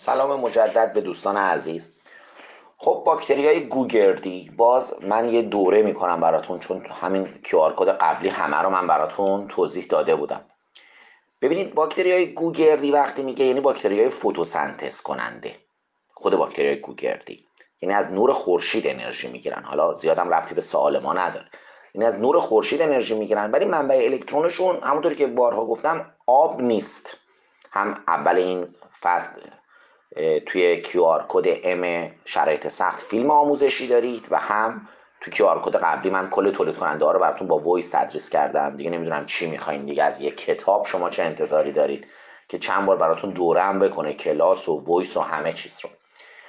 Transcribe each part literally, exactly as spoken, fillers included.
سلام مجدد به دوستان عزیز. خب باکتری های گوگردی، باز من یه دوره میکنم براتون، چون همین کیو آر کد قبلی همه رو من براتون توضیح داده بودم. ببینید باکتری های گوگردی وقتی میگه یعنی باکتری های فتوسنتز کننده. خود باکتری های گوگردی یعنی از نور خورشید انرژی میگیرن. حالا زیادم ربطی به سوال ما نداره، یعنی از نور خورشید انرژی میگیرن، ولی منبع الکترونشون همونطوری که بارها گفتم آب نیست. هم اول این فصل توی کیو آر کد ام شرایط سخت فیلم آموزشی دارید و هم تو کیو آر کد قبلی من کل تولید کننده ها رو براتون با وایس تدریس کردم. دیگه نمیدونم چی میخواین دیگه، از یک کتاب شما چه انتظاری دارید که چند بار براتون دوره هم بکنه، کلاس و وایس و همه چیز رو.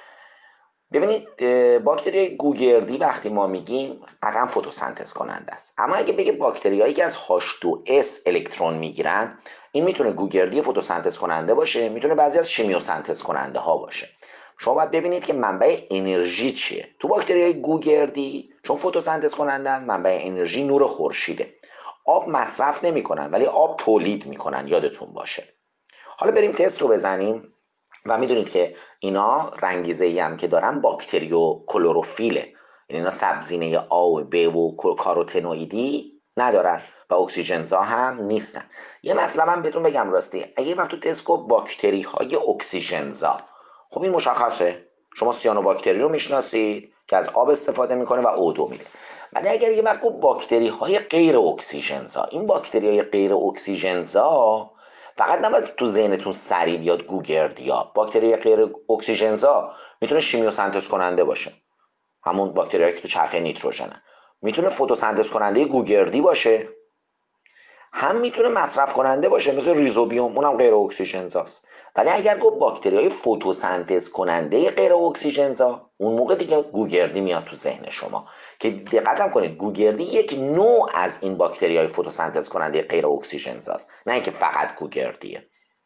ببینید باکتری گوگردی وقتی ما میگیم قطعا فتوسنتز کننده است، اما اگه بگه باکتری هایی که از هاش دو اس الکترون میگیرن، این میتونه گوگردی فتوسنتز کننده باشه، میتونه بعضی از شیمیوسنتز کننده ها باشه. شما باید ببینید که منبع انرژی چیه تو باکتری های گوگردی. چون فتوسنتز کنندن، منبع انرژی نور خورشیده. آب مصرف نمیکنن ولی آب تولید میکنن، یادتون باشه. حالا بریم تست رو بزنیم و میدونید که اینا رنگیزه‌ای هم که دارن باکتریو کلروفیله، یعنی اینا سبزینه آ و ب و کاروتنوئیدی ندارن و اکسیژنزا هم نیستن. یه مطلب هم بهتون بگم راستی، اگه وقت تو تست کو باکتری های اکسیژنزا، خب این مشخصه، شما سیانوباکتری رو میشناسید که از آب استفاده میکنه و او دو میده. ولی اگر یه وقت باکتری های غیر اکسیژنزا، این باکتری های غیر اکسیژنزا فقط نباید تو ذهنتون سریع بیاد گوگردیا. باکتری غیر اکسیژنزا میتونه شیمیوسنتز کننده باشه، همون باکتریایی که تو چرخه نیتروژنن. میتونه فتوسنتز کننده گوگردی باشه، هم میتونه مصرف کننده باشه مثل ریزوبیوم، اونم غیر اکسیژنزاست. ولی اگر گفت باکتریای فتوسنتز کننده غیر اکسیژنزا، اون موقع دیگه گوگردی میاد تو ذهن شما. که دقت هم کنید گوگردی یک نوع از این باکتریای فتوسنتز کننده غیر اکسیژنزاست، نه اینکه فقط گوگردیه.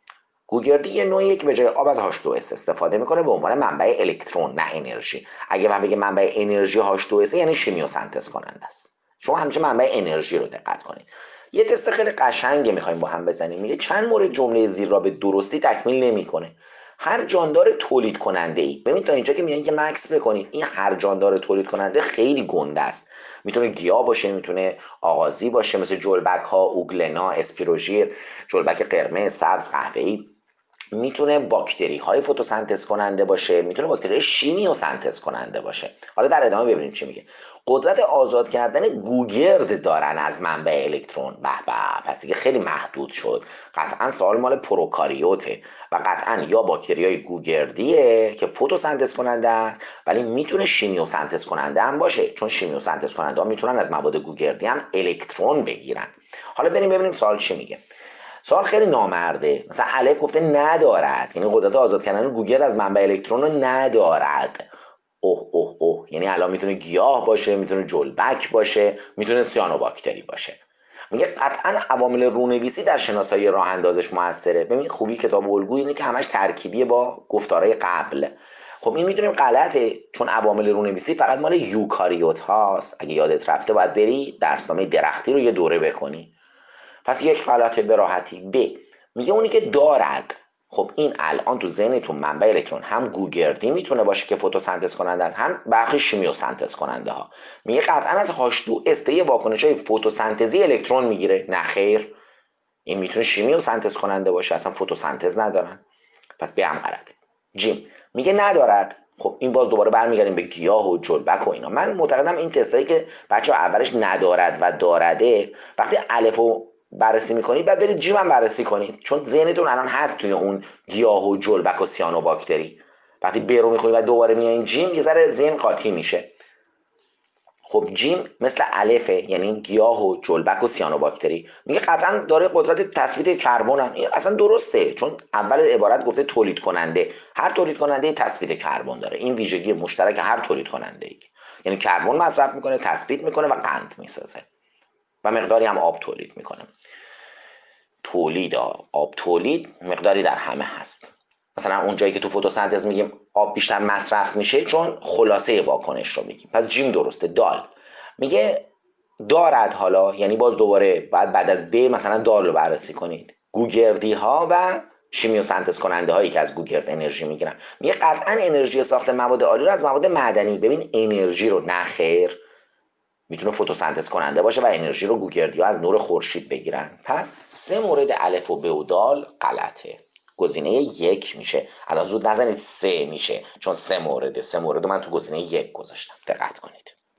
گوگردی یه نوعیه که به جای آب از هاش دو اس استفاده میکنه به عنوان منبع الکترون، نه انرژی. اگه من بگم منبع انرژی هاش دو اس یعنی شیمیوسنتز کننده است. شما همیشه منبع انرژی رو دقت کنید. یه تست خیلی قشنگه میخوایم با هم بزنیم. میگه چند مورد جمله زیر را به درستی تکمیل نمیکنه. هر جاندار تولید کننده ای، ببین تا اینجا که میگن که مکس بکنید، این هر جاندار تولید کننده خیلی گنده است. میتونه گیاه باشه، میتونه آغازی باشه مثل جلبک ها، اوگلنا، اسپیروژیر، جلبک قرمز، سبز، قهوه‌ای. میتونه باکتری های فتوسنتز کننده باشه، میتونه باکتری شیمیوسنتز کننده باشه. حالا در ادامه ببینیم چی میگه. قدرت آزاد کردن گوگرد دارن از منبع الکترون. به به، پس دیگه خیلی محدود شد. قطعا سوال مال پروکاریوته و قطعا یا باکتری های گوگردیه که فتوسنتز کننده است ولی میتونه شیمیوسنتز کننده هم باشه، چون شیمیوسنتز کننده ها میتونن از مواد گوگردی هم الکترون بگیرن. حالا بریم ببینیم سوال چی میگه. سوال خیلی نامرده. مثلا الف گفته ندارد، یعنی قدرت آزاد کردن گوگرد از منبع الکترون رو ندارد. اوه اوه اوه، یعنی الان میتونه گیاه باشه، میتونه جلبک باشه، میتونه سیانوباکتری باشه. میگه قطعا عوامل رونویسی در شناسایی راه اندازش موثره. ببین خوبی کتاب الگویی اینه که همش ترکیبیه با گفتارهای قبل. خب این میدونیم غلطه، چون عوامل رونویسی فقط مال یوکاریوت هاست. اگه یادت رفته باید بری درسنامه درختی رو یه دوره بکنی. پس یک غلطه به راحتی. ب میگه اونی که دارد. خب این الان تو ذهنتون منبع الکترون هم گوگردی میتونه باشه که فتوسنتز کننده است، هم برخی شیمیوسنتز کننده ها. میگه قطعا از هاش دو اس یه واکنش های فتوسنتزی الکترون میگیره. نه خیر، این میتونه شیمیوسنتز کننده باشه، اصلا فتوسنتز ندارن. پس به هم غلطه. جیم میگه ندارد. خب این باز دوباره برمیگردیم به گیاه و جلبک و اینا. من معتقدم این تستایی که بچه اولش ندارد و دارده، وقتی الف و بررسی میکنید بعد برید جیم هم بررسی کنید، چون ذهنتون الان هست توی اون گیاه و جلبک و سیانوباکتری. وقتی ب رو میخونید و دوباره میایین جیم، یه ذره ذهن قاطی میشه. خب جیم مثل الفه، یعنی گیاه و جلبک و سیانوباکتری. میگه قطعا داره قدرت تثبیت کربن هم. این اصلا درسته، چون اول عبارت گفته تولید کننده. هر تولید کننده تثبیت کربن داره. این ویژگی مشترک هر تولید کننده ای، یعنی کربن مصرف میکنه، تثبیت میکنه و قند میسازه و مقداری هم آب تولید میکنه. تولید آب تولید مقداری در همه هست. مثلا اون جایی که تو فتوسنتز میگیم آب بیشتر مصرف میشه چون خلاصه واکنش رو میگیم. پس جیم درسته. دال میگه دارد. حالا یعنی باز دوباره بعد بعد از ب مثلا دال رو بررسی کنید. گوگردی ها و شیمیوسنتز کننده هایی که از گوگرد انرژی میگیرن. میگه قطعا انرژی ساخت مواد آلی رو از مواد معدنی. ببین انرژی رو، نه خیر، میتونه فتوسنتز کننده باشه و انرژی رو گوگردی ها از نور خورشید بگیرن. پس سه مورد الف و ب و دال غلطه. گزینه یک میشه. الان زود نزنید سه میشه، چون سه مورده. سه مورد من تو گزینه یک گذاشتم. دقت کنید.